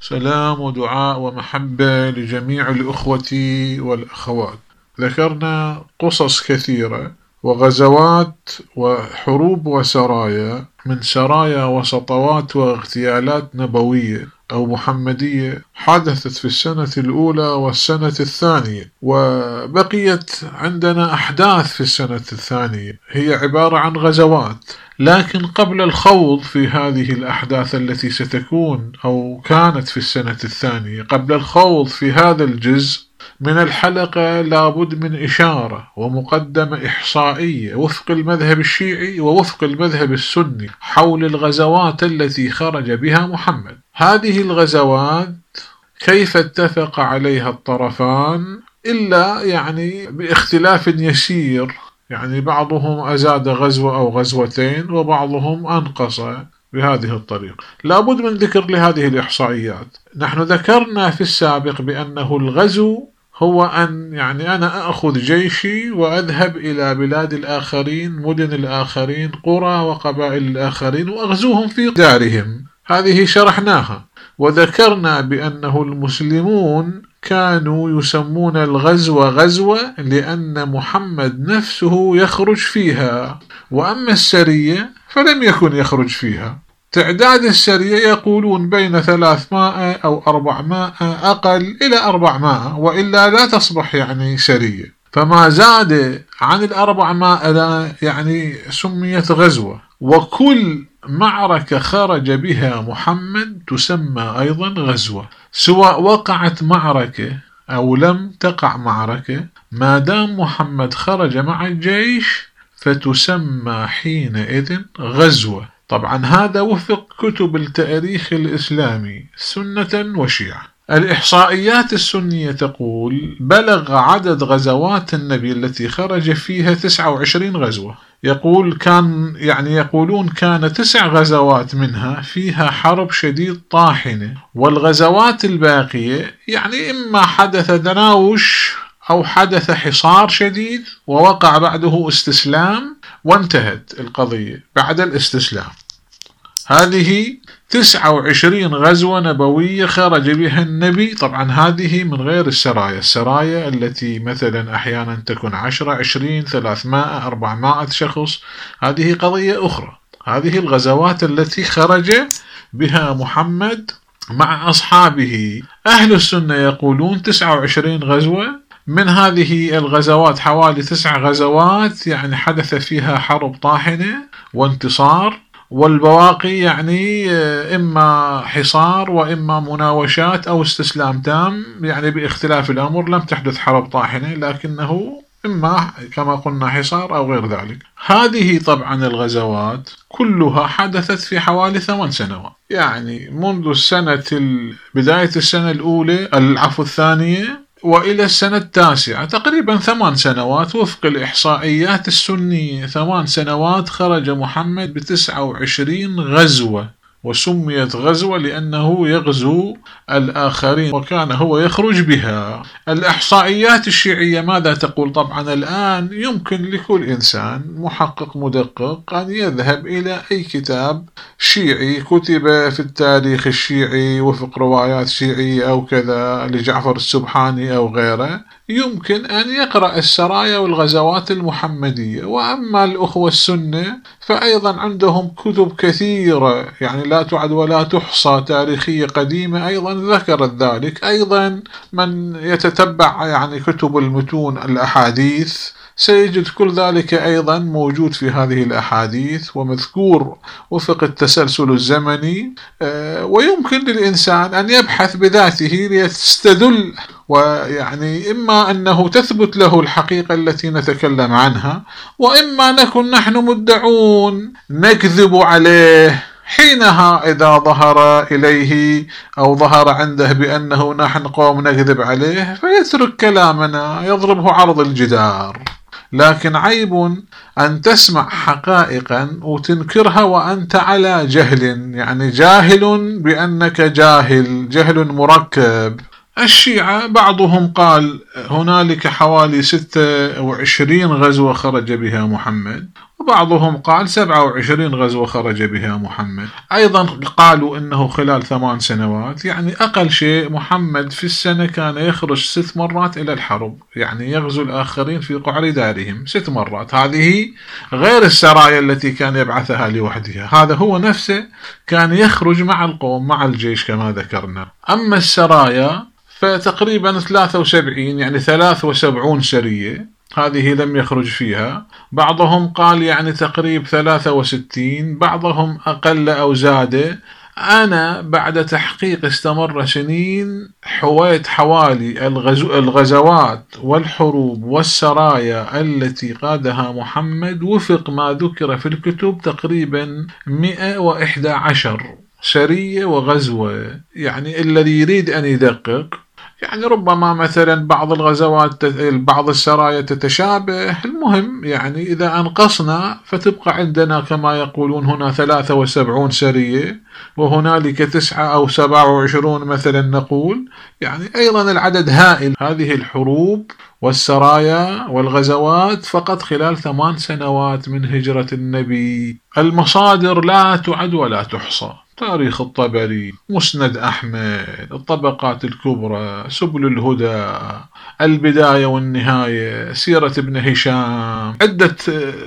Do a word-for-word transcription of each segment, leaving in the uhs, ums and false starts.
سلام ودعاء ومحبة لجميع الأخوة والأخوات. ذكرنا قصص كثيرة وغزوات وحروب وسرايا من سرايا وسطوات واغتيالات نبوية أو محمدية حدثت في السنة الأولى والسنة الثانية، وبقيت عندنا أحداث في السنة الثانية هي عبارة عن غزوات. لكن قبل الخوض في هذه الأحداث التي ستكون أو كانت في السنة الثانية، قبل الخوض في هذا الجزء من الحلقة لابد من إشارة ومقدمة إحصائية وفق المذهب الشيعي ووفق المذهب السني حول الغزوات التي خرج بها محمد. هذه الغزوات كيف اتفق عليها الطرفان إلا يعني باختلاف يسير، يعني بعضهم أزاد غزوة أو غزوتين وبعضهم أنقص بهذه الطريقة. لابد من ذكر لهذه الإحصائيات. نحن ذكرنا في السابق بأنه الغزو هو أن يعني أنا أخذ جيشي وأذهب إلى بلاد الآخرين، مدن الآخرين، قرى وقبائل الآخرين، وأغزوهم في دارهم. هذه شرحناها وذكرنا بأنه المسلمون كانوا يسمون الغزو غزوة لأن محمد نفسه يخرج فيها، وأما السرية فلم يكن يخرج فيها. تعداد السرية يقولون بين ثلاثمائة أو أربعمائة، أقل إلى أربعمائة، وإلا لا تصبح يعني سرية. فما زاد عن الأربعمائة يعني سميت غزوة. وكل معركة خرج بها محمد تسمى أيضا غزوة، سواء وقعت معركة أو لم تقع معركة، ما دام محمد خرج مع الجيش فتسمى حينئذ غزوة. طبعا هذا وفق كتب التاريخ الإسلامي سنة وشيعة. الإحصائيات السنية تقول بلغ عدد غزوات النبي التي خرج فيها تسعة وعشرين غزوة. يقول كان يعني يقولون كان تسع غزوات منها فيها حرب شديد طاحنة، والغزوات الباقية يعني إما حدث تناوش أو حدث حصار شديد ووقع بعده استسلام وانتهت القضية بعد الاستسلام. هذه تسعة وعشرين غزوة نبوية خرج بها النبي. طبعا هذه من غير السرايا، السرايا التي مثلا أحيانا تكون عشرة، عشرين، ثلاثمائة، أربعمائة شخص، هذه قضية أخرى. هذه الغزوات التي خرج بها محمد مع أصحابه. أهل السنة يقولون تسعة وعشرين غزوة. من هذه الغزوات حوالي تسع غزوات يعني حدث فيها حرب طاحنة وانتصار، والبواقي يعني إما حصار وإما مناوشات أو استسلام تام، يعني باختلاف الأمر لم تحدث حرب طاحنة لكنه إما كما قلنا حصار أو غير ذلك. هذه طبعا الغزوات كلها حدثت في حوالي ثمان سنوات، يعني منذ السنة بداية السنة الأولى العفو الثانية وإلى السنة التاسعة، تقريبا ثمان سنوات وفق الإحصائيات السنية. ثمان سنوات خرج محمد بتسعة وعشرين غزوة، وسميت غزوة لأنه يغزو الآخرين وكان هو يخرج بها. الإحصائيات الشيعية ماذا تقول؟ طبعا الآن يمكن لكل إنسان محقق مدقق أن يذهب إلى أي كتاب شيعي كتب في التاريخ الشيعي وفق روايات شيعية أو كذا لجعفر السبحاني أو غيره، يمكن أن يقرأ السرايا والغزوات المحمدية. وأما الأخوة السنة فأيضا عندهم كتب كثيرة يعني لا تعد ولا تحصى تاريخية قديمة أيضا ذكرت ذلك. أيضا من يتتبع يعني كتب المتون الأحاديث سيجد كل ذلك أيضا موجود في هذه الأحاديث ومذكور وفق التسلسل الزمني. ويمكن للإنسان أن يبحث بذاته ليستدل، ويعني إما أنه تثبت له الحقيقة التي نتكلم عنها، وإما نكون نحن مدعون نكذب عليه حينها إذا ظهر إليه أو ظهر عنده بأنه نحن قوم نكذب عليه فيترك كلامنا يضربه عرض الجدار. لكن عيب أن تسمع حقائقا وتنكرها وأنت على جهل، يعني جاهل بأنك جاهل، جهل مركب. الشيعة بعضهم قال هنالك حوالي ستة وعشرين غزوة خرج بها محمد، وبعضهم قال سبعة وعشرين غزوة خرج بها محمد. أيضا قالوا إنه خلال ثمان سنوات، يعني أقل شيء محمد في السنة كان يخرج ست مرات إلى الحرب، يعني يغزو الآخرين في قعر دارهم ست مرات. هذه غير السرايا التي كان يبعثها لوحدها، هذا هو نفسه كان يخرج مع القوم مع الجيش كما ذكرنا. أما السرايا فتقريبا ثلاثة وسبعين، يعني ثلاث وسبعون سرية هذه لم يخرج فيها. بعضهم قال يعني تقريب ثلاثة وستين، بعضهم أقل أو زاد. أنا بعد تحقيق استمر سنين حويت حوالي الغزو الغزوات والحروب والسرايا التي قادها محمد وفق ما ذكر في الكتب تقريبا مئة وإحدى عشر سرية وغزوة. يعني الذي يريد أن يدقق، يعني ربما مثلا بعض الغزوات بعض السرايا تتشابه، المهم يعني إذا أنقصنا فتبقى عندنا كما يقولون هنا ثلاثة وسبعون سرية وهنالك تسعة أو سبعة وعشرون مثلا نقول، يعني أيضا العدد هائل. هذه الحروب والسرايا والغزوات فقط خلال ثمان سنوات من هجرة النبي. المصادر لا تعد ولا تحصى، تاريخ الطبري، مسند أحمد، الطبقات الكبرى، سبل الهدى، البداية والنهاية، سيرة ابن هشام، عدة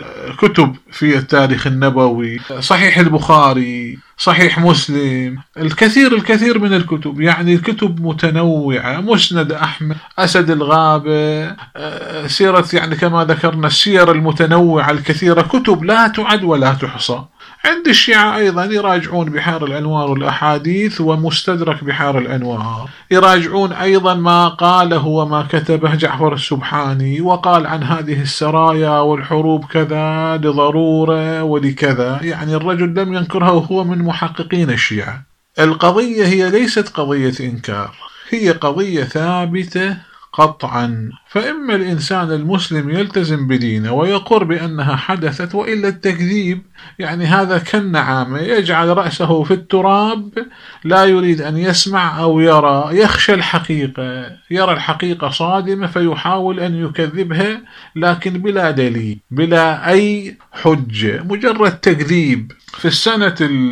كتب في التاريخ النبوي، صحيح البخاري، صحيح مسلم، الكثير الكثير من الكتب، يعني الكتب متنوعة، مسند أحمد، أسد الغابة، سيرة يعني كما ذكرنا السير المتنوعة الكثيرة، كتب لا تعد ولا تحصى. عند الشيعة أيضا يراجعون بحار الأنوار والأحاديث ومستدرك بحار الأنوار، يراجعون أيضا ما قاله وما كتبه جعفر السبحاني، وقال عن هذه السرايا والحروب كذا لضرورة ولكذا، يعني الرجل لم ينكرها وهو من محققين الشيعة. القضية هي ليست قضية إنكار، هي قضية ثابتة قطعا. فإما الإنسان المسلم يلتزم بدينه ويقر بأنها حدثت، وإلا التكذيب يعني هذا كالنعامة يجعل رأسه في التراب، لا يريد أن يسمع أو يرى، يخشى الحقيقة، يرى الحقيقة صادمة فيحاول أن يكذبها لكن بلا دليل بلا أي حجة، مجرد تكذيب. في السنة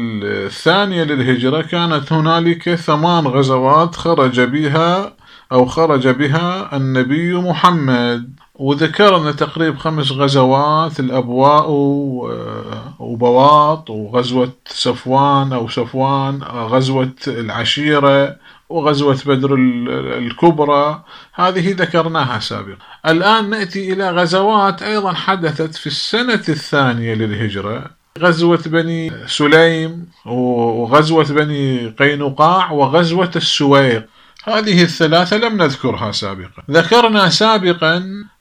الثانية للهجرة كانت هنالك ثمان غزوات خرج بها أو خرج بها النبي محمد، وذكرنا تقريب خمس غزوات، الأبواء وبواط، وغزوة صفوان أو صفوان، غزوة العشيرة، وغزوة بدر الكبرى، هذه ذكرناها سابقا. الآن نأتي إلى غزوات أيضا حدثت في السنة الثانية للهجرة، غزوة بني سليم وغزوة بني قينقاع وغزوة السويق. هذه الثلاثة لم نذكرها سابقا. ذكرنا سابقا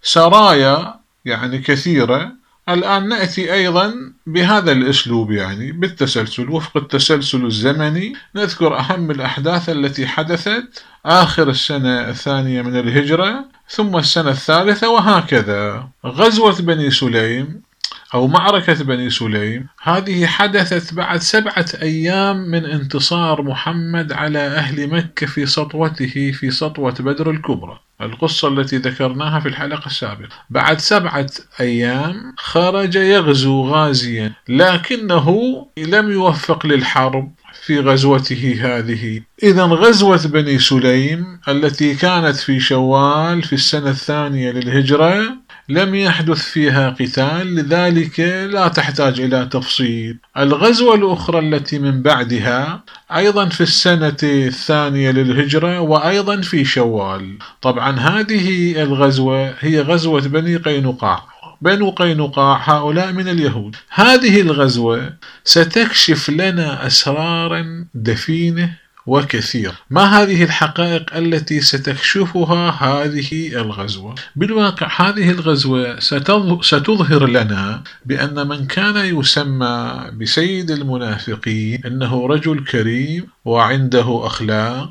سرايا يعني كثيرة، الآن نأتي أيضا بهذا الأسلوب، يعني بالتسلسل وفق التسلسل الزمني، نذكر أهم الأحداث التي حدثت آخر السنة الثانية من الهجرة ثم السنة الثالثة وهكذا. غزوة بني سليم أو معركة بني سليم هذه حدثت بعد سبعة أيام من انتصار محمد على أهل مكة في سطوته في سطوة بدر الكبرى، القصة التي ذكرناها في الحلقة السابقة. بعد سبعة أيام خرج يغزو غازيا، لكنه لم يوفق للحرب في غزوته هذه. إذن غزوة بني سليم التي كانت في شوال في السنة الثانية للهجرة لم يحدث فيها قتال، لذلك لا تحتاج إلى تفصيل. الغزوة الأخرى التي من بعدها أيضا في السنة الثانية للهجرة وأيضا في شوال. طبعا هذه الغزوة هي غزوة بني قينقاع. بنو قينقاع هؤلاء من اليهود. هذه الغزوة ستكشف لنا أسرارا دفينة وكثير. ما هذه الحقائق التي ستكشفها هذه الغزوة؟ بالواقع هذه الغزوة ستظهر لنا بأن من كان يسمى بسيد المنافقين إنه رجل كريم وعنده أخلاق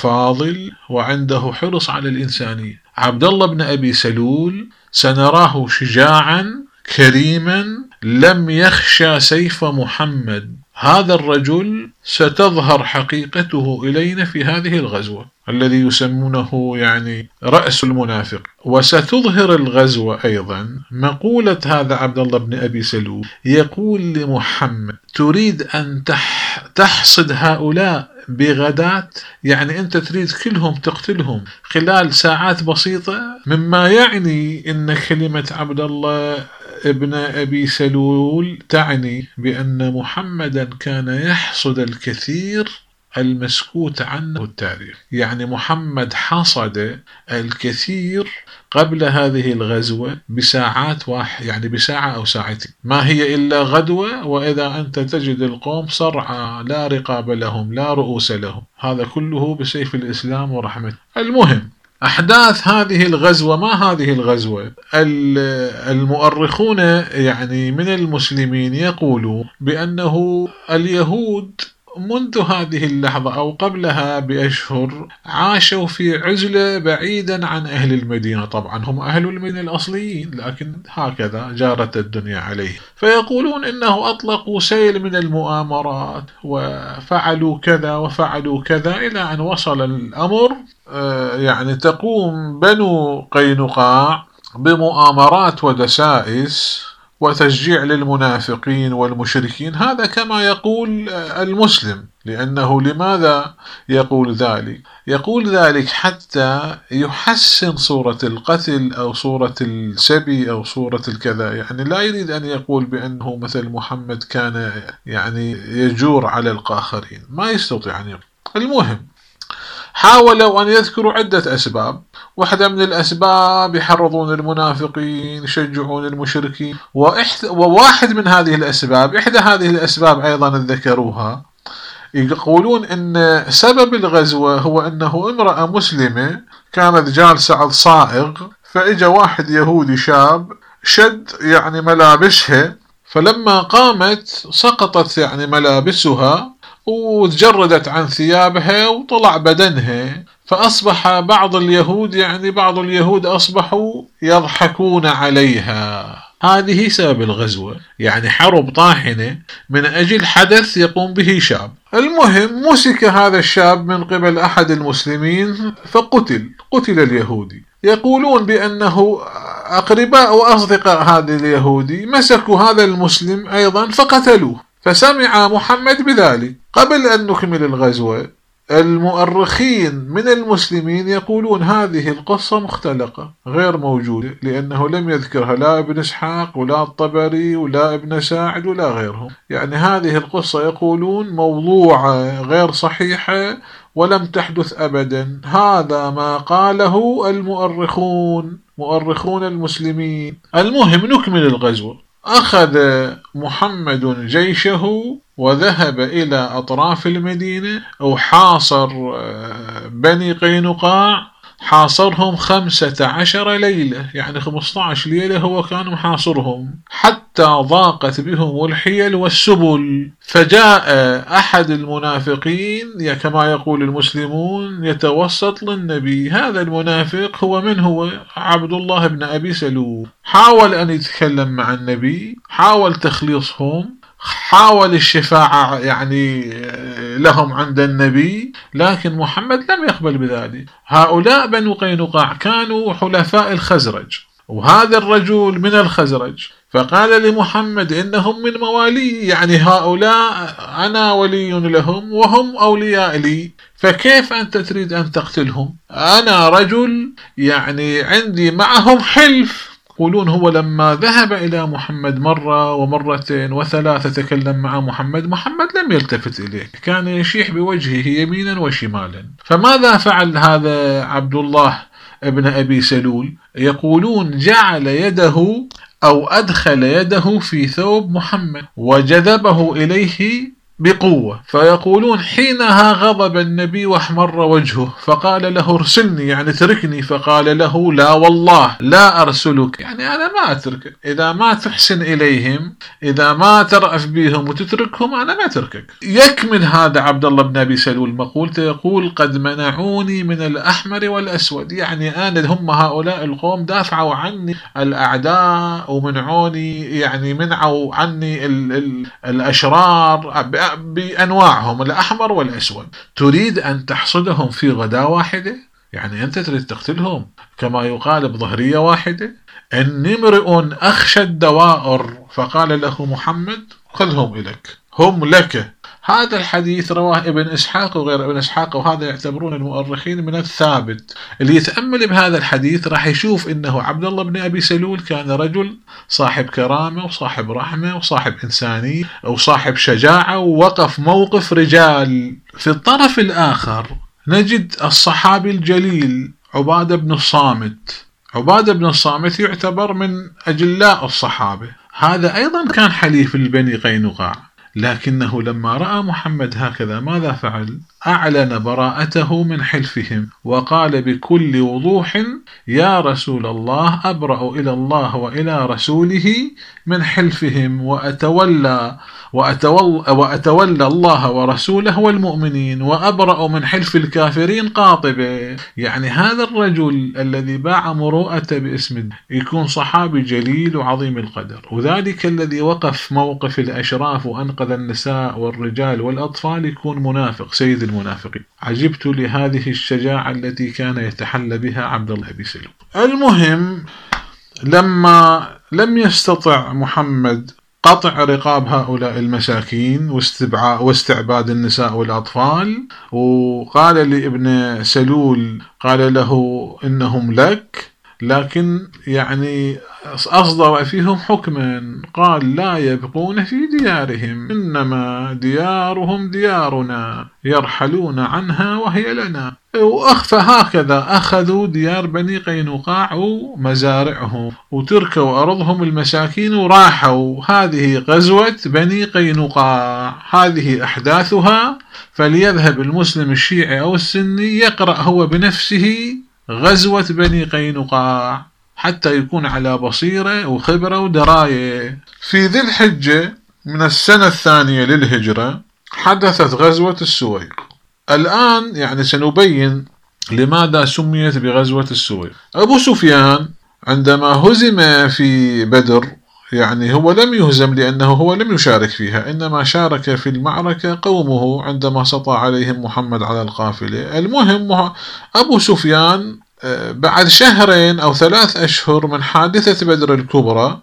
وفاضل وعنده حرص على الإنسانية. عبد الله بن أبي سلول سنراه شجاعا كريما، لم يخشى سيف محمد. هذا الرجل ستظهر حقيقته إلينا في هذه الغزوة الذي يسمونه يعني رأس المنافق. وستظهر الغزوة أيضا مقولة هذا عبد الله بن أبي سلول، يقول لمحمد: تريد أن تحصد هؤلاء بغداة؟ يعني أنت تريد كلهم تقتلهم خلال ساعات بسيطة، مما يعني أن كلمة عبد الله ابن أبي سلول تعني بأن محمدا كان يحصد الكثير المسكوت عنه التاريخ. يعني محمد حصد الكثير قبل هذه الغزوة بساعات واحد، يعني بساعة أو ساعتين، ما هي إلا غدوة، وإذا أنت تجد القوم صرعى لا رقاب لهم لا رؤوس لهم، هذا كله بسيف الإسلام ورحمته. المهم أحداث هذه الغزوة، ما هذه الغزوة؟ المؤرخون يعني من المسلمين يقولوا بأنه اليهود منذ هذه اللحظة أو قبلها بأشهر عاشوا في عزلة بعيدا عن أهل المدينة. طبعا هم أهل المدينة الأصليين، لكن هكذا جارت الدنيا عليه. فيقولون إنه أطلقوا سيل من المؤامرات وفعلوا كذا وفعلوا كذا، إلى أن وصل الأمر يعني تقوم بنو قينقاع بمؤامرات ودسائس وتشجيع للمنافقين والمشركين. هذا كما يقول المسلم. لأنه لماذا يقول ذلك؟ يقول ذلك حتى يحسن صورة القتل أو صورة السبي أو صورة الكذا. يعني لا يريد أن يقول بأنه مثل محمد كان يعني يجور على الآخرين، ما يستطيع أن يقول. المهم حاولوا أن يذكروا عدة أسباب. واحدة من الأسباب يحرضون المنافقين، يشجعون المشركين. وواحد من هذه الأسباب، إحدى هذه الأسباب أيضا ذكروها، يقولون أن سبب الغزوة هو أنه امرأة مسلمة كانت جالسة على الصائغ، فإجا واحد يهودي شاب شد يعني ملابسها، فلما قامت سقطت يعني ملابسها وتجردت عن ثيابها وطلع بدنها. فأصبح بعض اليهود يعني بعض اليهود أصبحوا يضحكون عليها. هذه سبب الغزوة، يعني حرب طاحنة من أجل حدث يقوم به شاب. المهم مسك هذا الشاب من قبل أحد المسلمين فقتل، قتل اليهودي. يقولون بأنه أقرباء وأصدقاء هذا اليهودي مسكوا هذا المسلم أيضا فقتلوه. فسمع محمد بذلك. قبل أن نكمل الغزوة، المؤرخين من المسلمين يقولون هذه القصة مختلقة غير موجودة، لأنه لم يذكرها لا ابن إسحاق ولا الطبري ولا ابن ساعد ولا غيرهم. يعني هذه القصة يقولون موضوعة غير صحيحة ولم تحدث أبدا. هذا ما قاله المؤرخون، مؤرخون المسلمين. المهم نكمل الغزوة. أخذ محمد جيشه وذهب إلى أطراف المدينة وحاصر بني قينقاع، حاصرهم خمسة عشر ليلة، يعني خمسة عشر ليلة هو كان محاصرهم، حتى ضاقت بهم الحيل والسبل. فجاء أحد المنافقين كما يقول المسلمون يتوسط للنبي. هذا المنافق هو من هو؟ عبد الله بن أبي سلول. حاول أن يتكلم مع النبي، حاول تخليصهم، حاول الشفاعة يعني لهم عند النبي، لكن محمد لم يقبل بذلك. هؤلاء بنو قينقاع كانوا حلفاء الخزرج، وهذا الرجل من الخزرج، فقال لمحمد إنهم من موالي، يعني هؤلاء أنا ولي لهم وهم أولياء لي، فكيف أنت تريد أن تقتلهم؟ أنا رجل يعني عندي معهم حلف. يقولون هو لما ذهب إلى محمد مرة ومرتين وثلاثة تكلم مع محمد، محمد لم يلتفت إليه، كان يشيح بوجهه يمينا وشمالا. فماذا فعل هذا عبد الله ابن أبي سلول؟ يقولون جعل يده أو أدخل يده في ثوب محمد وجذبه إليه بقوة. فيقولون حينها غضب النبي واحمر وجهه، فقال له ارسلني، يعني تركني. فقال له لا والله لا أرسلك، يعني أنا ما أتركك، إذا ما تحسن إليهم، إذا ما ترأف بهم وتتركهم، أنا ما أتركك. يكمل هذا عبد الله بن أبي سلول مقولته، يقول قد منعوني من الأحمر والأسود، يعني أنا هم هؤلاء القوم دافعوا عني الأعداء ومنعوني، يعني منعوا عني ال ال الأشرار بأنواعهم الأحمر والأسود، تريد أن تحصدهم في غداة واحدة؟ يعني أنت تريد تقتلهم كما يقال بظهرية واحدة؟ إني امرئ أخشى الدوائر، فقال له محمد خذهم إليك هم لك. هذا الحديث رواه ابن إسحاق وغير ابن إسحاق، وهذا يعتبرون المؤرخين من الثابت. اللي يتأمل بهذا الحديث راح يشوف إنه عبد الله بن أبي سلول كان رجل صاحب كرامة وصاحب رحمة وصاحب إنسانية وصاحب شجاعة، ووقف موقف رجال. في الطرف الآخر نجد الصحابي الجليل عبادة بن الصامت. عبادة بن الصامت يعتبر من أجلاء الصحابة، هذا أيضا كان حليف البني قينقاع، لكنه لما رأى محمد هكذا ماذا فعل؟ أعلن براءته من حلفهم، وقال بكل وضوح يا رسول الله أبرأ إلى الله وإلى رسوله من حلفهم، وأتولى وأتولى, وأتولى الله ورسوله والمؤمنين، وأبرأ من حلف الكافرين قاطبة. يعني هذا الرجل الذي باع مروءته باسم يكون صحابي جليل وعظيم القدر، وذلك الذي وقف موقف الأشراف وأنقذ النساء والرجال والأطفال يكون منافق سيد المنافقين. عجبت لهذه الشجاعة التي كان يتحلى بها عبد الله بن سلول. المهم لما لم يستطع محمد قطع رقاب هؤلاء المساكين واستعباد النساء والأطفال، وقال لابن سلول قال له إنهم لك، لكن يعني أصدر فيهم حكما قال لا يبقون في ديارهم، إنما ديارهم ديارنا يرحلون عنها وهي لنا. وأخفى هكذا أخذوا ديار بني قينقاع ومزارعهم وتركوا أرضهم المساكين وراحوا. هذه غزوة بني قينقاع، هذه أحداثها. فليذهب المسلم الشيعي أو السني يقرأ هو بنفسه غزوة بني قينقاع حتى يكون على بصيرة وخبرة ودراية. في ذي الحجة من السنة الثانية للهجرة حدثت غزوة السويق. الآن يعني سنبين لماذا سميت بغزوة السويق. أبو سفيان عندما هزم في بدر، يعني هو لم يهزم لأنه هو لم يشارك فيها، إنما شارك في المعركة قومه عندما سطع عليهم محمد على القافلة. المهم أبو سفيان بعد شهرين أو ثلاث أشهر من حادثة بدر الكبرى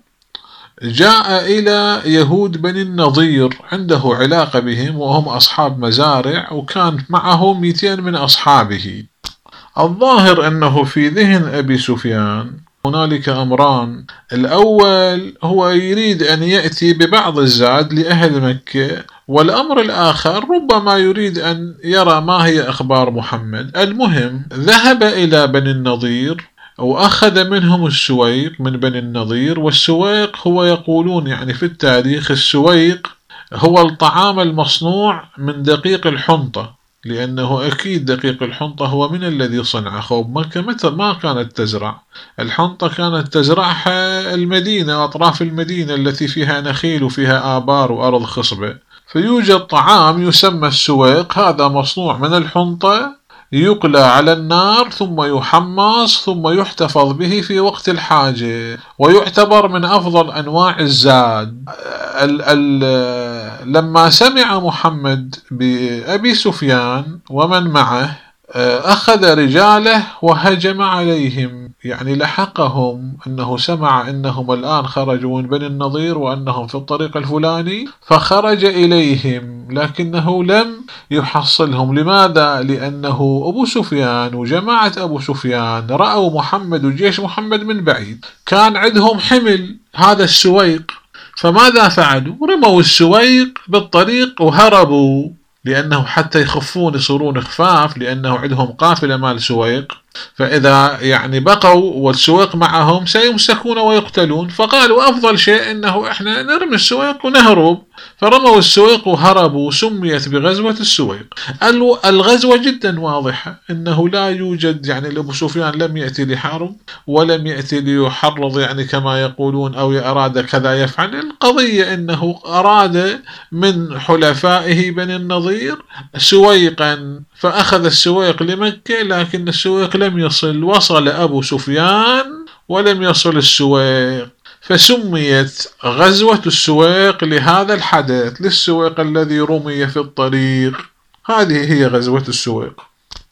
جاء إلى يهود بني النضير، عنده علاقة بهم وهم أصحاب مزارع، وكان معه مئتين من أصحابه. الظاهر أنه في ذهن أبي سفيان هنالك أمران: الأول هو يريد أن يأتي ببعض الزاد لأهل مكة، والأمر الآخر ربما يريد أن يرى ما هي أخبار محمد. المهم ذهب إلى بني النضير وأخذ منهم السويق من بني النضير. والسويق هو يقولون يعني في التاريخ السويق هو الطعام المصنوع من دقيق الحنطة، لأنه أكيد دقيق الحنطة هو من الذي صنع خوب مكة متى ما كانت تزرع الحنطة، كانت تزرعها المدينة، أطراف المدينة التي فيها نخيل وفيها آبار وأرض خصبة. فيوجد طعام يسمى السويق، هذا مصنوع من الحنطة، يقلى على النار ثم يحمص ثم يحتفظ به في وقت الحاجة، ويعتبر من أفضل أنواع الزاد. ال ال لما سمع محمد بأبي سفيان ومن معه أخذ رجاله وهجم عليهم، يعني لحقهم أنه سمع أنهم الآن خرجوا من بني النضير وأنهم في الطريق الفلاني، فخرج إليهم لكنه لم يحصلهم. لماذا؟ لأنه أبو سفيان وجماعة أبو سفيان رأوا محمد وجيش محمد من بعيد، كان عندهم حمل هذا السويق، فماذا فعلوا؟ رموا السويق بالطريق وهربوا، لأنه حتى يخفون يصيرون خفاف، لأنه عندهم قافلة مال سويق، فإذا يعني بقوا والسويق معهم سيمسكون ويقتلون. فقالوا أفضل شيء أنه إحنا نرمي السويق ونهرب، فرموا السويق وهربوا. سميت بغزوة السويق. الغزوة جدا واضحة، أنه لا يوجد يعني أبو سفيان لم يأتي لحرب ولم يأتي ليحرض يعني كما يقولون أو أراد كذا يفعل. القضية أنه أراد من حلفائه بني النضير سويقا، فأخذ السويق لمكة، لكن السويق لم يصل، وصل أبو سفيان ولم يصل السويق. فسميت غزوة السويق لهذا الحدث، للسويق الذي رمي في الطريق. هذه هي غزوة السويق.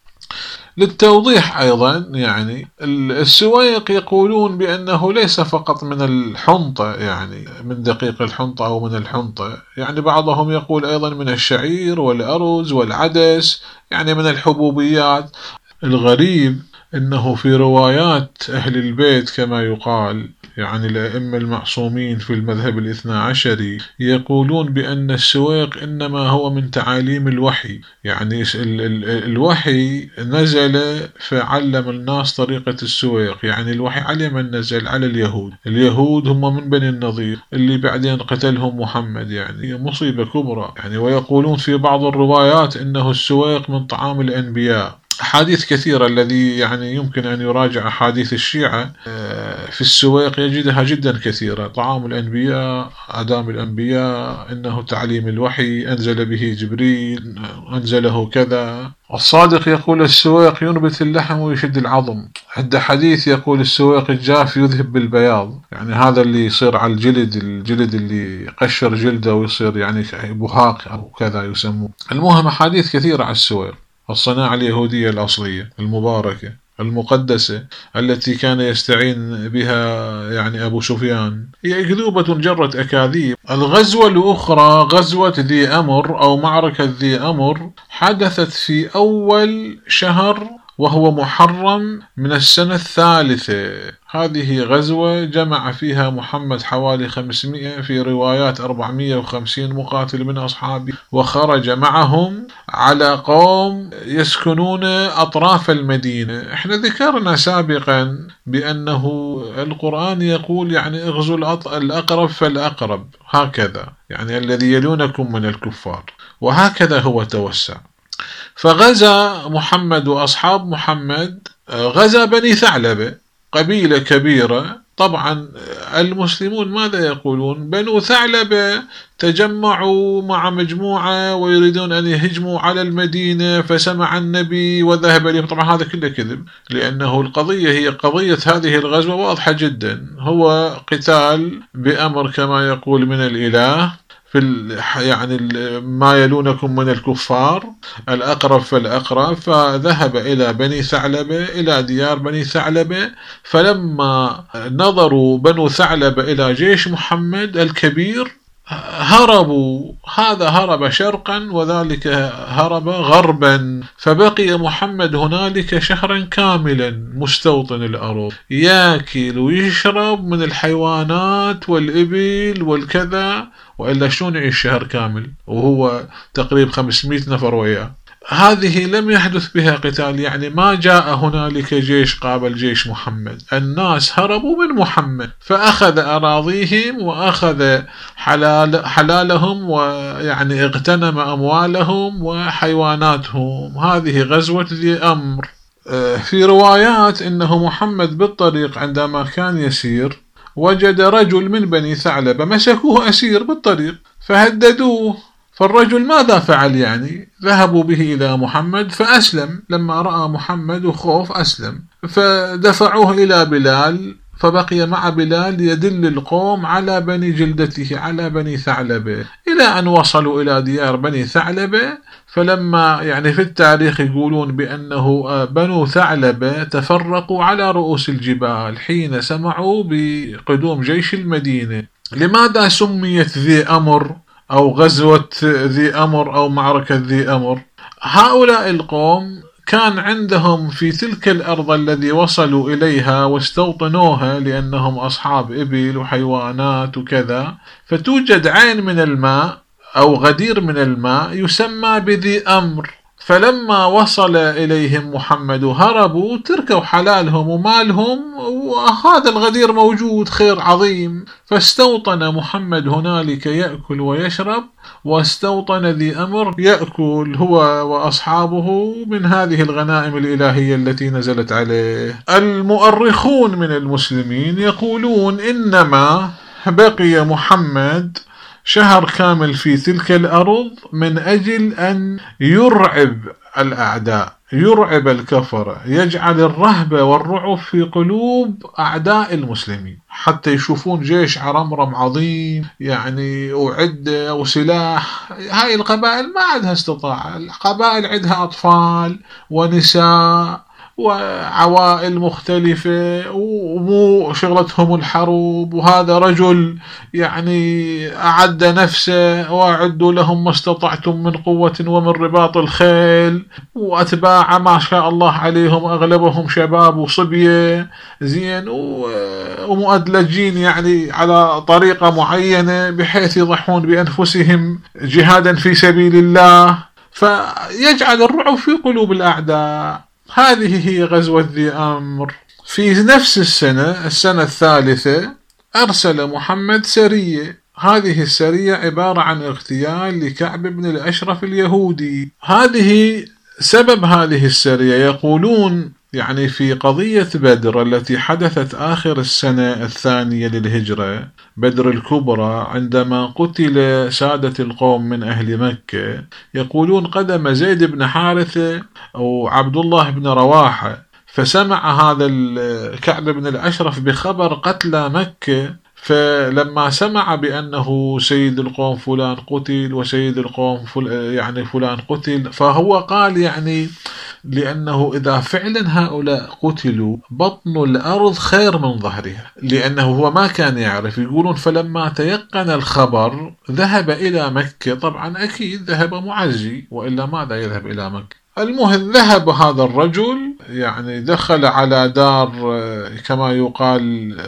للتوضيح أيضا، يعني السويق يقولون بأنه ليس فقط من الحنطة، يعني من دقيق الحنطة أو من الحنطة، يعني بعضهم يقول أيضا من الشعير والأرز والعدس، يعني من الحبوبيات. الغريب أنه في روايات أهل البيت كما يقال، يعني الأئمة المعصومين في المذهب الاثنى عشري، يقولون بأن السويق إنما هو من تعاليم الوحي، يعني ال ال الوحي نزل فعلم الناس طريقة السويق. يعني الوحي على من نزل؟ على اليهود. اليهود هم من بني النضير اللي بعدين قتلهم محمد، يعني مصيبة كبرى. يعني ويقولون في بعض الروايات إنه السويق من طعام الأنبياء. أحاديث كثيرة، الذي يعني يمكن أن يراجع أحاديث الشيعة في السويق يجدها جدا كثيرة. طعام الأنبياء، آدام الأنبياء، إنه تعليم الوحي، أنزل به جبريل، أنزله كذا. الصادق يقول السويق ينبت اللحم ويشد العظم. عند حديث يقول السويق الجاف يذهب بالبياض، يعني هذا اللي يصير على الجلد، الجلد اللي يقشر جلده ويصير يعني بهاق أو كذا يسموه. المهم أحاديث كثيرة على السويق، الصناعة اليهودية الأصلية المباركة المقدسة التي كان يستعين بها يعني أبو سفيان. هي أكذوبة جرت أكاذيب. الغزوة الأخرى غزوة ذي أمر أو معركة ذي أمر حدثت في أول شهر وهو محرم من السنة الثالثة. هذه غزوة جمع فيها محمد حوالي خمسمائة، في روايات أربعمائة وخمسين مقاتل من أصحابه، وخرج معهم على قوم يسكنون أطراف المدينة. احنا ذكرنا سابقا بأنه القرآن يقول يعني اغزوا الأقرب فالأقرب، هكذا يعني الذي يلونكم من الكفار، وهكذا هو توسع. فغزا محمد وأصحاب محمد، غزا بني ثعلبة، قبيلة كبيرة. طبعا المسلمون ماذا يقولون؟ بنو ثعلبة تجمعوا مع مجموعة ويريدون أن يهجموا على المدينة، فسمع النبي وذهب إليهم. طبعا هذا كله كذب، لأنه القضية هي قضية هذه الغزوة واضحة جدا، هو قتال بأمر كما يقول من الإله، في يعني ما يلونكم من الكفار، الأقرب فالأقرب. فذهب إلى بني ثعلبة، إلى ديار بني ثعلبة. فلما نظروا بنو ثعلبة إلى جيش محمد الكبير هربوا، هذا هرب شرقا وذلك هرب غربا. فبقي محمد هنالك شهرا كاملا مستوطن الأرض، يأكل ويشرب من الحيوانات والإبل والكذا، وإلا شلون يعيش شهر كامل وهو تقريبا خمسمائة نفر وياه؟ هذه لم يحدث بها قتال، يعني ما جاء هنالك جيش قابل جيش محمد، الناس هربوا من محمد، فأخذ أراضيهم وأخذ حلال حلالهم، ويعني اغتنم أموالهم وحيواناتهم. هذه غزوة ذي أمر. في روايات إنه محمد بالطريق عندما كان يسير وجد رجل من بني ثعلبة مسكوه أسير بالطريق فهددوه. فالرجل ماذا فعل؟ يعني ذهبوا به إلى محمد فأسلم، لما رأى محمد وخوف أسلم. فدفعوه إلى بلال، فبقي مع بلال يدل القوم على بني جلدته، على بني ثعلبة، إلى أن وصلوا إلى ديار بني ثعلبة. فلما يعني في التاريخ يقولون بأنه بنو ثعلبة تفرقوا على رؤوس الجبال حين سمعوا بقدوم جيش المدينة. لماذا سميت ذي أمر أو غزوة ذي أمر أو معركة ذي أمر؟ هؤلاء القوم كان عندهم في تلك الأرض الذي وصلوا إليها واستوطنوها، لأنهم أصحاب إبل وحيوانات وكذا، فتوجد عين من الماء أو غدير من الماء يسمى بذي أمر. فلما وصل إليهم محمد هربوا، تركوا حلالهم ومالهم، وهذا الغدير موجود، خير عظيم. فاستوطن محمد هنالك يأكل ويشرب، واستوطن ذي أمر يأكل هو وأصحابه من هذه الغنائم الإلهية التي نزلت عليه. المؤرخون من المسلمين يقولون إنما بقي محمد شهر كامل في تلك الأرض من أجل أن يرعب الأعداء، يرعب الكفرة، يجعل الرهبة والرعب في قلوب أعداء المسلمين، حتى يشوفون جيش عرمرم عظيم يعني وعدة وسلاح. هاي القبائل ما عندها استطاعة، القبائل عندها أطفال ونساء وعوائل مختلفة ومو شغلتهم الحروب، وهذا رجل يعني أعد نفسه وأعدوا لهم ما استطعتم من قوة ومن رباط الخيل، وأتباع ما شاء الله عليهم أغلبهم شباب وصبية زين ومؤدلجين يعني على طريقة معينة بحيث يضحون بأنفسهم جهادا في سبيل الله، فيجعل الرعب في قلوب الأعداء. هذه هي غزوة ذي أمر. في نفس السنة السنة الثالثة أرسل محمد سرية، هذه السرية عبارة عن اغتيال لكعب بن الأشرف اليهودي. هذه سبب هذه السرية يقولون يعني في قضية بدر التي حدثت آخر السنة الثانية للهجرة، بدر الكبرى، عندما قتل سادة القوم من أهل مكة، يقولون قدم زيد بن حارثة أو عبد الله بن رواحة، فسمع هذا كعب بن الأشرف بخبر قتل مكة، فلما سمع بأنه سيد القوم فلان قتل وسيد القوم فل يعني فلان قتل، فهو قال يعني لأنه إذا فعلا هؤلاء قتلوا بطن الأرض خير من ظهرها، لأنه هو ما كان يعرف. يقولون فلما تيقن الخبر ذهب إلى مكة، طبعا أكيد ذهب معزي وإلا ماذا يذهب إلى مكة. المهم ذهب هذا الرجل يعني دخل على دار كما يقال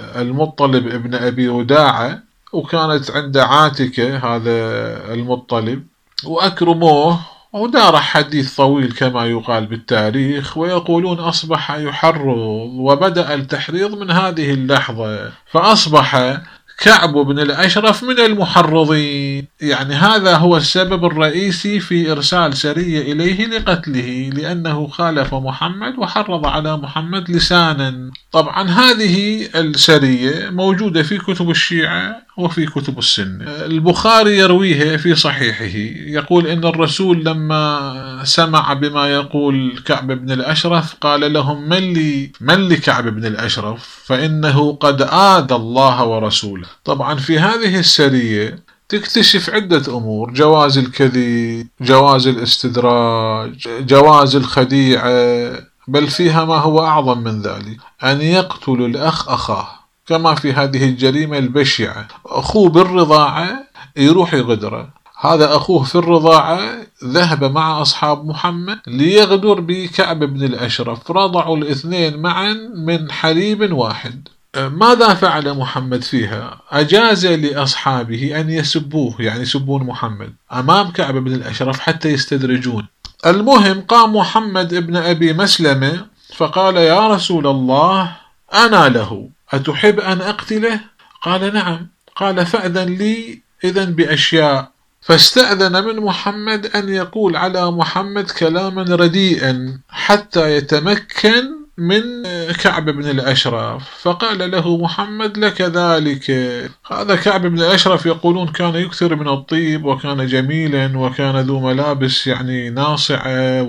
المطلب ابن أبي وداعة، وكانت عنده عاتكة هذا المطلب، وأكرموه ودار حديث طويل كما يقال بالتاريخ، ويقولون أصبح يحرض، وبدأ التحريض من هذه اللحظة، فأصبح كعب بن الأشرف من المحرضين. يعني هذا هو السبب الرئيسي في إرسال سرية إليه لقتله، لأنه خالف محمد وحرض على محمد لسانا. طبعا هذه السرية موجودة في كتب الشيعة وفي كتب السنة. البخاري يرويها في صحيحه، يقول إن الرسول لما سمع بما يقول كعب بن الأشرف قال لهم من لي من لكعب بن الأشرف فإنه قد آذى الله ورسوله. طبعا في هذه السرية تكتشف عدة أمور: جواز الكذب، جواز الاستدراج، جواز الخديعة، بل فيها ما هو أعظم من ذلك، أن يقتل الأخ أخاه، كما في هذه الجريمة البشعة. أخوه بالرضاعة يروح يغدره، هذا أخوه في الرضاعة ذهب مع أصحاب محمد ليغدر بكعب بن الأشرف، رضعوا الاثنين معا من حليب واحد. ماذا فعل محمد فيها؟ أجاز لأصحابه أن يسبوه، يعني يسبون محمد أمام كعب بن الأشرف حتى يستدرجون. المهم قام محمد ابن أبي مسلمة فقال: يا رسول الله أنا له، أتحب أن أقتله؟ قال: نعم. قال: فأذن لي إذن بأشياء. فاستأذن من محمد أن يقول على محمد كلاما رديئا حتى يتمكن من كعب بن الأشرف. فقال له محمد: لك ذلك. هذا كعب بن الأشرف يقولون كان يكثر من الطيب، وكان جميلا، وكان ذو ملابس يعني ناصعة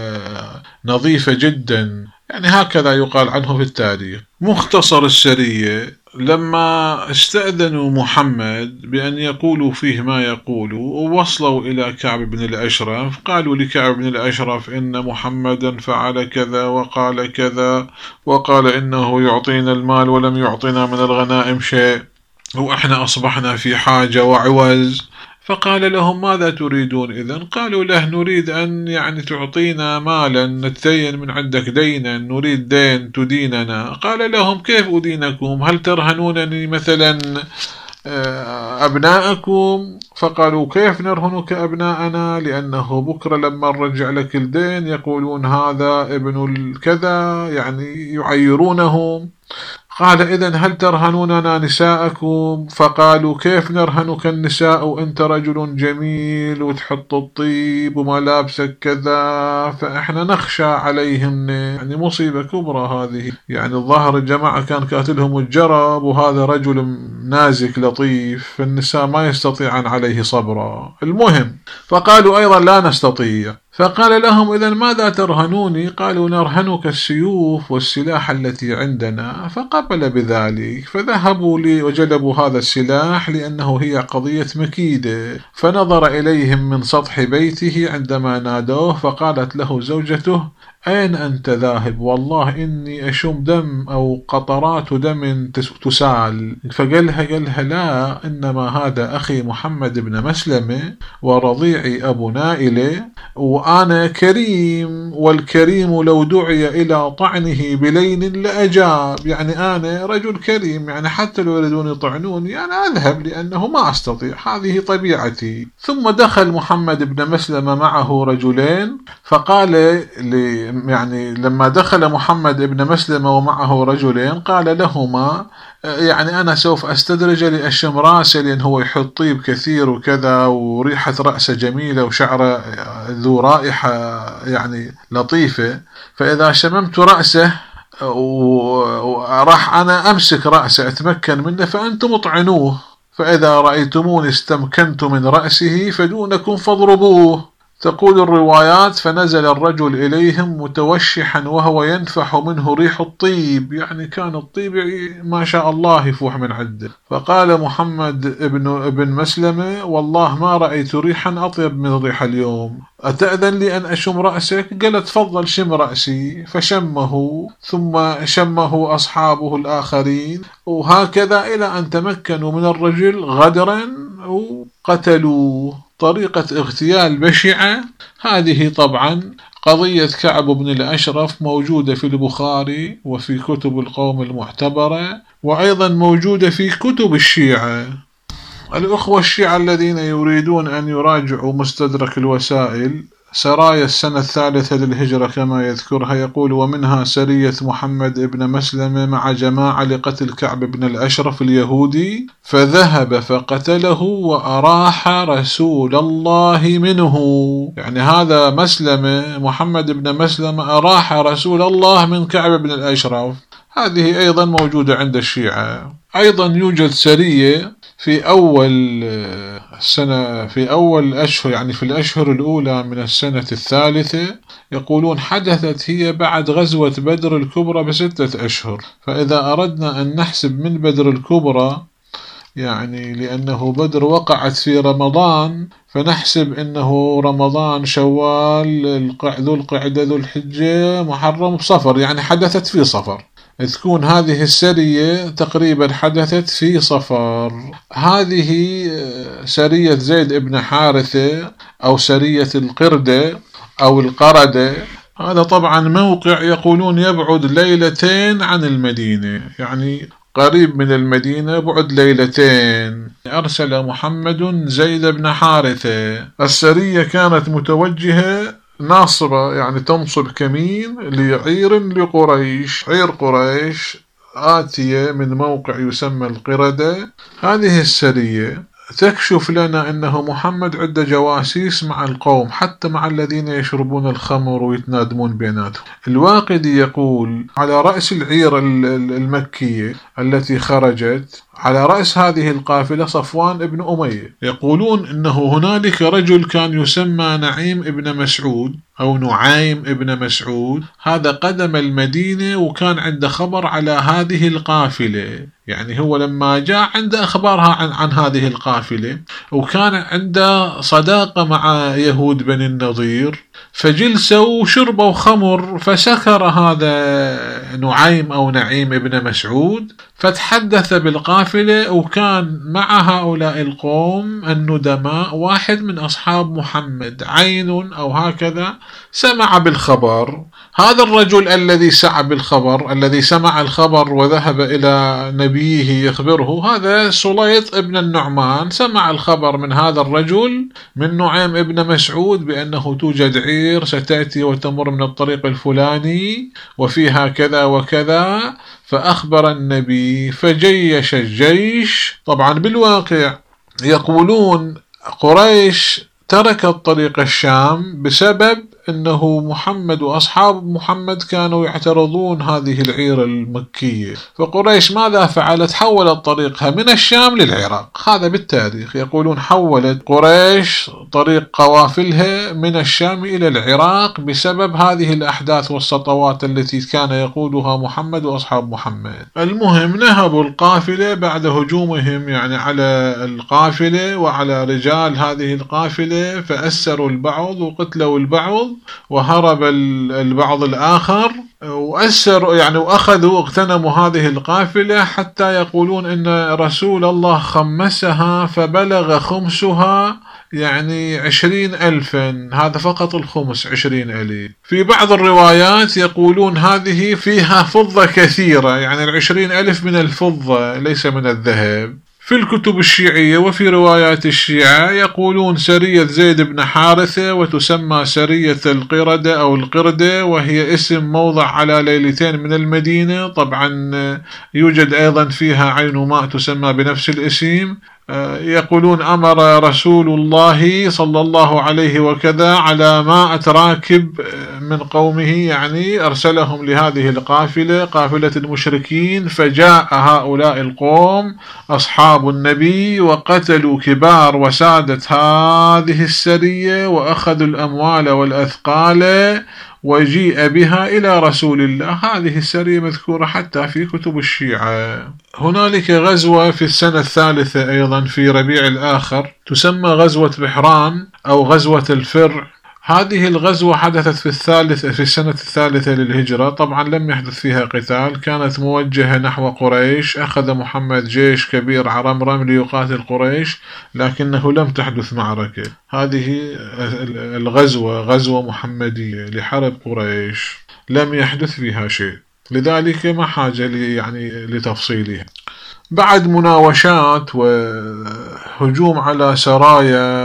ونظيفة جدا، يعني هكذا يقال عنه في التاريخ. مختصر السرية: لما استأذنوا محمد بأن يقولوا فيه ما يقولوا ووصلوا إلى كعب بن الأشرف، قالوا لكعب بن الأشرف إن محمدا فعل كذا وقال كذا، وقال إنه يعطينا المال ولم يعطينا من الغنائم شيء، وإحنا أصبحنا في حاجة وعوز. فقال لهم: ماذا تريدون إذن؟ قالوا له: نريد أن يعني تعطينا مالا نتدين من عندك دينا، نريد دين تديننا. قال لهم: كيف أدينكم؟ هل ترهنونني مثلا أبناءكم؟ فقالوا: كيف نرهنك أبناءنا؟ لأنه بكرة لما نرجع لك الدين يقولون هذا ابن الكذا، يعني يعيرونهم. قال: إذن هل ترهنوننا نساءكم؟ فقالوا: كيف نرهنك النساء وأنت رجل جميل وتحط الطيب وملابسك كذا، فإحنا نخشى عليهن، يعني مصيبة كبرى هذه. يعني الظاهر الجماعة كان كاتلهم الجرب، وهذا رجل نازك لطيف، فالنساء ما يستطيعان عليه صبرا. المهم فقالوا أيضا: لا نستطيع. فقال لهم: إذن ماذا ترهنوني؟ قالوا: نرهنك السيوف والسلاح التي عندنا. فقبل بذلك، فذهبوا لي وجلبوا هذا السلاح لأنه هي قضية مكيدة. فنظر إليهم من سطح بيته عندما نادوه، فقالت له زوجته: أين أنت ذاهب؟ والله إني أشم دم أو قطرات دم تسال. فقالها قالها لا، إنما هذا أخي محمد بن مسلمة ورضيعي أبو نائلة، وأنا كريم، والكريم لو دعي إلى طعنه بليل لأجاب. يعني أنا رجل كريم، يعني حتى لو يريدون يطعنوني أنا أذهب لأنه ما أستطيع، هذه طبيعتي. ثم دخل محمد بن مسلمة معه رجلين، فقال لي يعني لما دخل محمد بن مسلمة ومعه رجلين قال لهما: يعني أنا سوف أستدرج لأشم رأسه، لأن هو يحط طيب كثير وكذا، وريحة رأسه جميلة وشعره ذو رائحة يعني لطيفة، فإذا شممت رأسه وراح أنا أمسك رأسه أتمكن منه، فأنتم اطعنوه، فإذا رأيتموني استمكنت من رأسه فدونكم فاضربوه. تقول الروايات: فنزل الرجل إليهم متوشحا وهو ينفح منه ريح الطيب، يعني كان الطيب ما شاء الله يفوح من عنده. فقال محمد ابن ابن مسلمة: والله ما رأيت ريحا أطيب من ريح اليوم، أتأذن لي أن أشم رأسك؟ قال: تفضل شم رأسي. فشمه، ثم شمه أصحابه الآخرين، وهكذا إلى أن تمكنوا من الرجل غدرا وقتلوه. طريقة اغتيال بشعة. هذه طبعا قضية كعب بن الأشرف موجودة في البخاري وفي كتب القوم المعتبرة، وأيضا موجودة في كتب الشيعة. الأخوة الشيعة الذين يريدون أن يراجعوا مستدرك الوسائل، سرايا السنة الثالثة للهجرة كما يذكرها، يقول: ومنها سرية محمد بن مسلمة مع جماعة لقتل كعب بن الأشرف اليهودي، فذهب فقتله وأراح رسول الله منه. يعني هذا مسلمة، محمد بن مسلمة أراح رسول الله من كعب بن الأشرف. هذه أيضا موجودة عند الشيعة. أيضا يوجد سرية في أول السنة، في أول أشهر، يعني في الأشهر الأولى من السنة الثالثة، يقولون حدثت هي بعد غزوة بدر الكبرى بستة أشهر. فإذا أردنا أن نحسب من بدر الكبرى، يعني لأنه بدر وقعت في رمضان، فنحسب أنه رمضان، شوال، ذو القعدة، ذو الحجة، محرم، صفر، يعني حدثت في صفر. تكون هذه السرية تقريبا حدثت في صفر. هذه سرية زيد بن حارثة أو سرية القردة أو القردة. هذا طبعا موقع يقولون يبعد ليلتين عن المدينة، يعني قريب من المدينة بعد ليلتين. أرسل محمد زيد بن حارثة. السرية كانت متوجهة ناصبة، يعني تنصب كمين لعير لقريش، عير قريش آتية من موقع يسمى القردة. هذه السرية تكشف لنا أنه محمد عنده جواسيس مع القوم، حتى مع الذين يشربون الخمر ويتنادمون بيناتهم. الواقدي يقول: على رأس العير المكية التي خرجت، على رأس هذه القافلة صفوان ابن أمية. يقولون أنه هنالك رجل كان يسمى نعيم ابن مسعود أو نعيم ابن مسعود، هذا قدم المدينة وكان عنده خبر على هذه القافلة، يعني هو لما جاء عنده أخبارها عن, عن هذه القافلة، وكان عنده صداقة مع يهود بني النضير، فجلسوا وشربوا خمر، فسكر هذا نعيم أو نعيم ابن مسعود، فتحدث بالقافلة، وكان مع هؤلاء القوم الندماء واحد من أصحاب محمد، عين أو هكذا، سمع بالخبر. هذا الرجل الذي سعى بالخبر، الذي سمع الخبر وذهب إلى نبيه يخبره، هذا سليط ابن النعمان، سمع الخبر من هذا الرجل من نعيم ابن مسعود بأنه توجد عير ستأتي وتمر من الطريق الفلاني وفيها كذا وكذا، فأخبر النبي فجيش الجيش. طبعا بالواقع يقولون قريش تركت طريق الشام بسبب أنه محمد وأصحاب محمد كانوا يعترضون هذه العير المكية، فقريش ماذا فعلت؟ حولت طريقها من الشام للعراق. هذا بالتاريخ يقولون حولت قريش طريق قوافلها من الشام إلى العراق بسبب هذه الأحداث والسطوات التي كان يقودها محمد وأصحاب محمد. المهم نهبوا القافلة بعد هجومهم يعني على القافلة وعلى رجال هذه القافلة، فأسروا البعض وقتلوا البعض وهرب البعض الآخر، وأسروا يعني وأخذوا واغتنموا هذه القافلة حتى يقولون إن رسول الله خمسها فبلغ خمسها يعني عشرين ألفا، هذا فقط الخمس عشرين ألف. في بعض الروايات يقولون هذه فيها فضة كثيرة، يعني العشرين ألف من الفضة ليس من الذهب. في الكتب الشيعية وفي روايات الشيعة يقولون سرية زيد بن حارثة، وتسمى سرية القردة أو القردة، وهي اسم موضع على ليلتين من المدينة. طبعا يوجد أيضا فيها عين ماء تسمى بنفس الاسم. يقولون أمر رسول الله صلى الله عليه وكذا على مائة راكب من قومه، يعني أرسلهم لهذه القافلة قافلة المشركين، فجاء هؤلاء القوم أصحاب النبي وقتلوا كبار وسادة هذه السرية وأخذوا الأموال والأثقال وجيء بها إلى رسول الله. هذه السرية مذكورة حتى في كتب الشيعة. هنالك غزوة في السنة الثالثة أيضا في ربيع الآخر تسمى غزوة بحران أو غزوة الفر. هذه الغزوة حدثت في الثالثة في السنة الثالثة للهجرة. طبعا لم يحدث فيها قتال، كانت موجهة نحو قريش. أخذ محمد جيش كبير عرمرم ليقاتل قريش، لكنه لم تحدث معركة. هذه الغزوة غزوة محمدية لحرب قريش، لم يحدث فيها شيء، لذلك ما حاجة لي يعني لتفصيلها. بعد مناوشات وهجوم على سرايا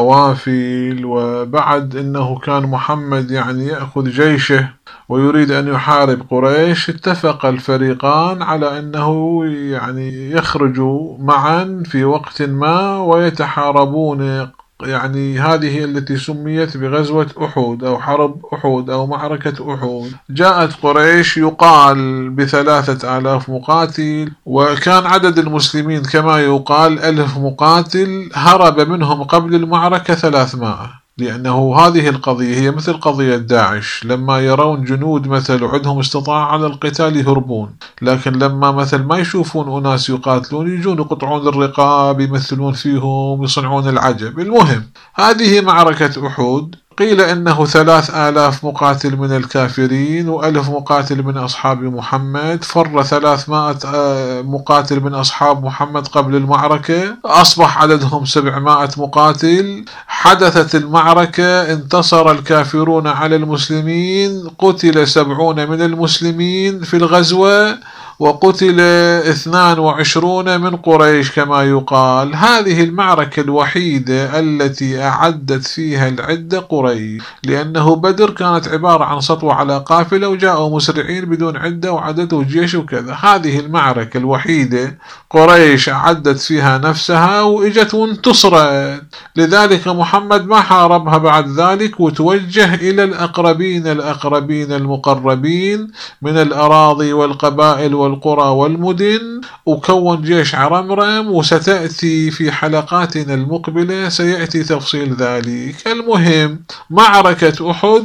وقوافل، وبعد أنه كان محمد يعني يأخذ جيشه ويريد أن يحارب قريش، اتفق الفريقان على أنه يعني يخرجوا معا في وقت ما ويتحاربون. يعني هذه التي سميت بغزوة أحد أو حرب أحد أو معركة أحد. جاءت قريش يقال بثلاثة آلاف مقاتل، وكان عدد المسلمين كما يقال ألف مقاتل، هرب منهم قبل المعركة ثلاثمائة. لأنه هذه القضية هي مثل قضية داعش، لما يرون جنود مثل عندهم استطاعة على القتال يهربون، لكن لما مثل ما يشوفون أناس يقاتلون يجون يقطعون الرقاب، يمثلون فيهم، يصنعون العجب. المهم هذه معركة أحد. قيل إنه ثلاث آلاف مقاتل من الكافرين وألف مقاتل من أصحاب محمد. فر ثلاثمائة مقاتل من أصحاب محمد قبل المعركة، أصبح عددهم سبعمائة مقاتل. حدثت المعركة، انتصر الكافرون على المسلمين، قتل سبعون من المسلمين في الغزوة، وقتل اثنان وعشرون من قريش كما يقال. هذه المعركة الوحيدة التي أعدت فيها العدة قريش، لأنه بدر كانت عبارة عن سطوة على قافلة وجاءوا مسرعين بدون عدة وعددوا جيش وكذا. هذه المعركة الوحيدة قريش أعدت فيها نفسها وإجت وانتصرت، لذلك محمد ما حاربها بعد ذلك، وتوجه إلى الأقربين الأقربين المقربين من الأراضي والقبائل والقرى والمدن، وكون جيش عرمرم. وستأتي في حلقاتنا المقبلة سيأتي تفصيل ذلك. المهم معركة أحد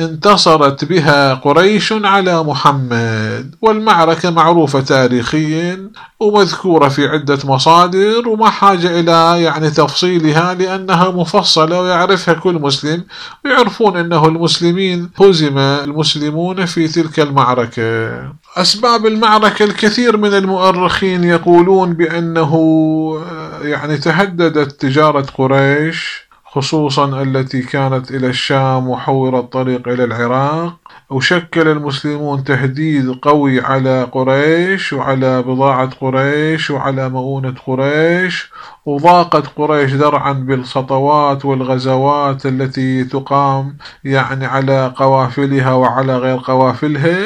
انتصرت بها قريش على محمد، والمعركة معروفة تاريخيا ومذكورة في عدة مصادر، وما حاجة إلى يعني تفصيلها لأنها مفصلة ويعرفها كل مسلم، ويعرفون أنه المسلمين هزم المسلمون في تلك المعركة. أسباب المعركة الكثير من المؤرخين يقولون بأنه يعني تهددت تجارة قريش، خصوصا التي كانت إلى الشام وحور الطريق إلى العراق، وشكل المسلمون تهديد قوي على قريش وعلى بضاعة قريش وعلى مؤونة قريش، وضاقت قريش درعا بالخطوات والغزوات التي تقام يعني على قوافلها وعلى غير قوافلها.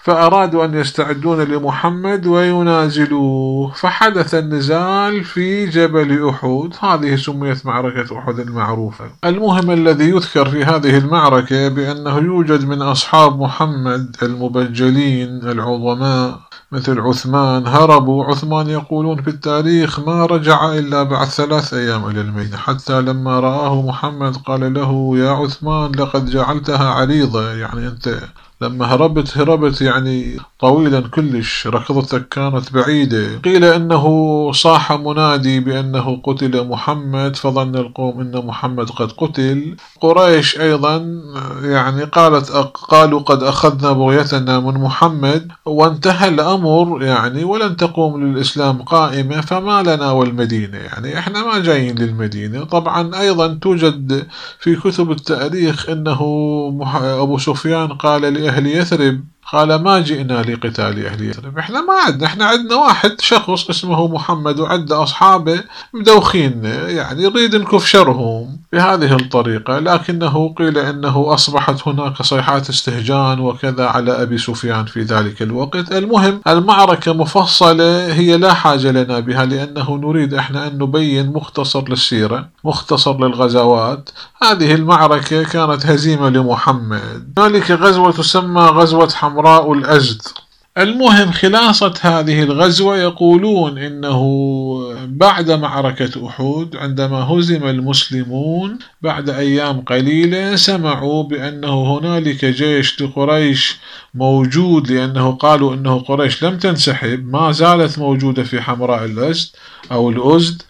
فأرادوا أن يستعدون لمحمد وينازلوه، فحدث النزال في جبل أحد. هذه سميت معركة أحد المعروفة. المهم الذي يذكر في هذه المعركة بأنه يوجد من أصحاب محمد المبجلين العظماء مثل عثمان هربوا. عثمان يقولون في التاريخ ما رجع إلا بعد ثلاث أيام إلى المدينة، حتى لما رآه محمد قال له يا عثمان لقد جعلتها عريضة، يعني أنت لما هربت هربت يعني طويلا كلش، ركضتك كانت بعيدة. قيل إنه صاح منادي بأنه قتل محمد، فظن القوم إن محمد قد قتل. قريش أيضا يعني قالت قالوا قد أخذنا بغيتنا من محمد، وانتهى الأمر يعني ولن تقوم للإسلام قائمة، فما لنا والمدينة، يعني إحنا ما جايين للمدينة. طبعا أيضا توجد في كتب التاريخ إنه أبو سفيان قال لأهل يثرب قال ما جئنا لقتال أهل يثرب، احنا ما عندنا، احنا عندنا واحد شخص اسمه محمد وعند أصحابه مدوخين، يعني نريد نكف شرهم بهذه الطريقة. لكنه قيل إنه أصبحت هناك صيحات استهجان وكذا على أبي سفيان في ذلك الوقت. المهم المعركة مفصلة هي لا حاجة لنا بها، لأنه نريد احنا أن نبين مختصر للسيرة، مختصر للغزوات. هذه المعركة كانت هزيمة لمحمد. هنالك غزوة تسمى غزوة حمراء الأزد. المهم خلاصة هذه الغزوة يقولون إنه بعد معركة أحد عندما هزم المسلمون بعد أيام قليلة سمعوا بأنه هنالك جيش لقريش موجود، لأنه قالوا أنه قريش لم تنسحب، ما زالت موجودة في حمراء الأزد أو الأزد.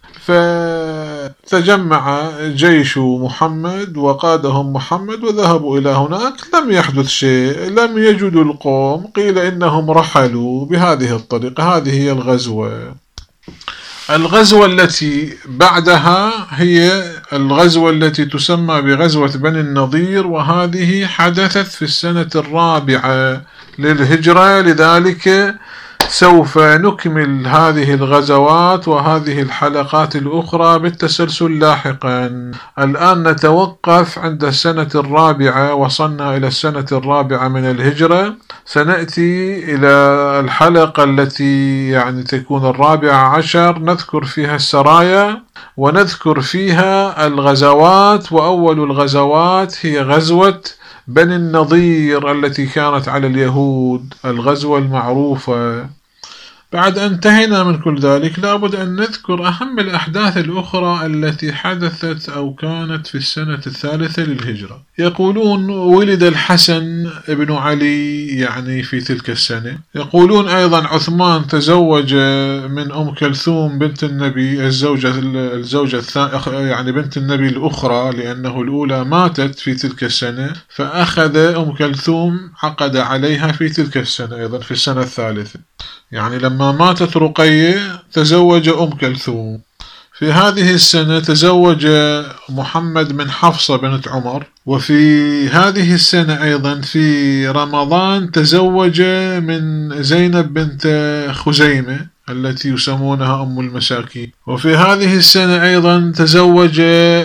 فتجمع جيش محمد وقادهم محمد وذهبوا إلى هناك، لم يحدث شيء، لم يجدوا القوم، قيل إنهم رحلوا بهذه الطريقة. هذه هي الغزوة. الغزوة التي بعدها هي الغزوة التي تسمى بغزوة بني النضير، وهذه حدثت في السنة الرابعة للهجرة. لذلك سوف نكمل هذه الغزوات وهذه الحلقات الأخرى بالتسلسل لاحقا. الآن نتوقف عند السنة الرابعة، وصلنا إلى السنة الرابعة من الهجرة. سنأتي إلى الحلقة التي يعني تكون الرابعة عشر، نذكر فيها السرايا ونذكر فيها الغزوات. وأول الغزوات هي غزوة بني النضير التي كانت على اليهود، الغزوة المعروفة. بعد أن انتهينا من كل ذلك لابد أن نذكر أهم الأحداث الأخرى التي حدثت أو كانت في السنة الثالثة للهجرة. يقولون ولد الحسن ابن علي يعني في تلك السنة. يقولون أيضا عثمان تزوج من أم كلثوم بنت النبي، الزوجة الزوجة يعني بنت النبي الأخرى، لأنه الأولى ماتت في تلك السنة، فأخذ أم كلثوم عقد عليها في تلك السنة أيضا في السنة الثالثة. يعني لما ماتت رقية تزوج أم كلثوم. في هذه السنة تزوج محمد من حفصة بنت عمر. وفي هذه السنة أيضا في رمضان تزوج من زينب بنت خزيمة التي يسمونها أم المساكين. وفي هذه السنة أيضا تزوج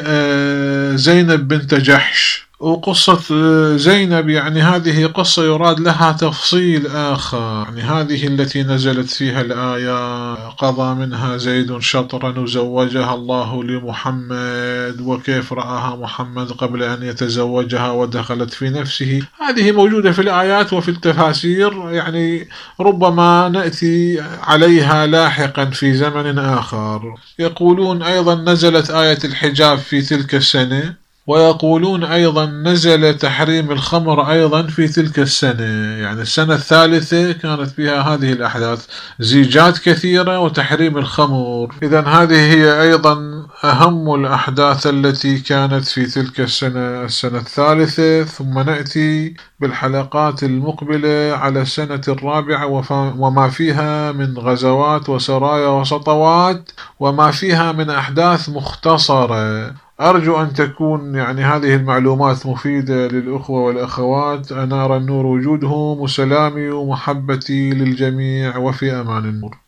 زينب بنت جحش. وقصة زينب يعني هذه قصة يراد لها تفصيل آخر، يعني هذه التي نزلت فيها الآية قضى منها زيد شطرا وزوجها الله لمحمد، وكيف رآها محمد قبل أن يتزوجها ودخلت في نفسه. هذه موجودة في الآيات وفي التفاسير، يعني ربما نأتي عليها لاحقا في زمن آخر. يقولون أيضا نزلت آية الحجاب في تلك السنة. ويقولون أيضا نزل تحريم الخمر أيضا في تلك السنة، يعني السنة الثالثة كانت فيها هذه الأحداث، زيجات كثيرة وتحريم الخمر. إذن هذه هي أيضا أهم الأحداث التي كانت في تلك السنة السنة الثالثة. ثم نأتي بالحلقات المقبلة على السنة الرابعة وما فيها من غزوات وسرايا وسطوات وما فيها من أحداث مختصرة. أرجو أن تكون يعني هذه المعلومات مفيدة للأخوة والأخوات. أنار النور وجودهم، وسلامي ومحبتي للجميع، وفي أمان النور.